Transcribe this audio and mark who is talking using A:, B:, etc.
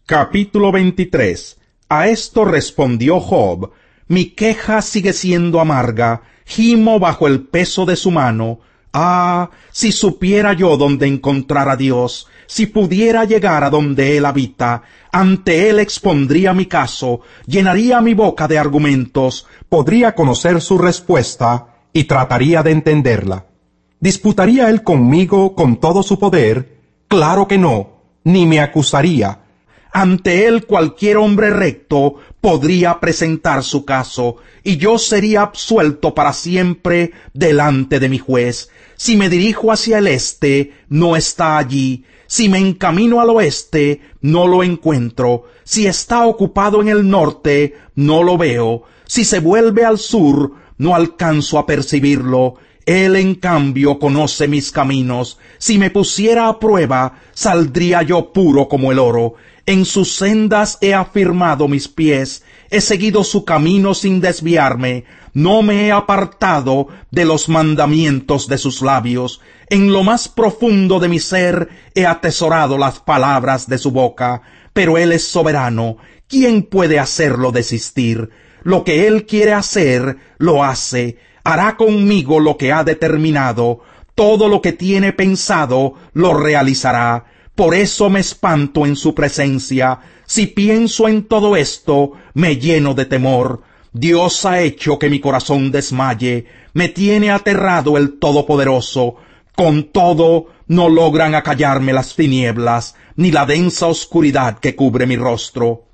A: Capítulo 23. A esto respondió Job: mi queja sigue siendo amarga, gimo bajo el peso de su mano. Ah, si supiera yo dónde encontrar a Dios, si pudiera llegar a donde Él habita, ante Él expondría mi caso, llenaría mi boca de argumentos, podría conocer su respuesta y trataría de entenderla. ¿Disputaría Él conmigo con todo su poder? Claro que no, ni me acusaría. Ante Él cualquier hombre recto podría presentar su caso, y yo sería absuelto para siempre delante de mi juez. Si me dirijo hacia el este, no está allí. Si me encamino al oeste, no lo encuentro. Si está ocupado en el norte, no lo veo. Si se vuelve al sur, no alcanzo a percibirlo. Él, en cambio, conoce mis caminos. Si me pusiera a prueba, saldría yo puro como el oro. En sus sendas he afirmado mis pies, he seguido su camino sin desviarme, no me he apartado de los mandamientos de sus labios. En lo más profundo de mi ser he atesorado las palabras de su boca. Pero Él es soberano, ¿quién puede hacerlo desistir? Lo que Él quiere hacer, lo hace. Hará conmigo lo que ha determinado. Todo lo que tiene pensado, lo realizará. Por eso me espanto en su presencia. Si pienso en todo esto, me lleno de temor. Dios ha hecho que mi corazón desmaye. Me tiene aterrado el Todopoderoso. Con todo, no logran acallarme las tinieblas, ni la densa oscuridad que cubre mi rostro.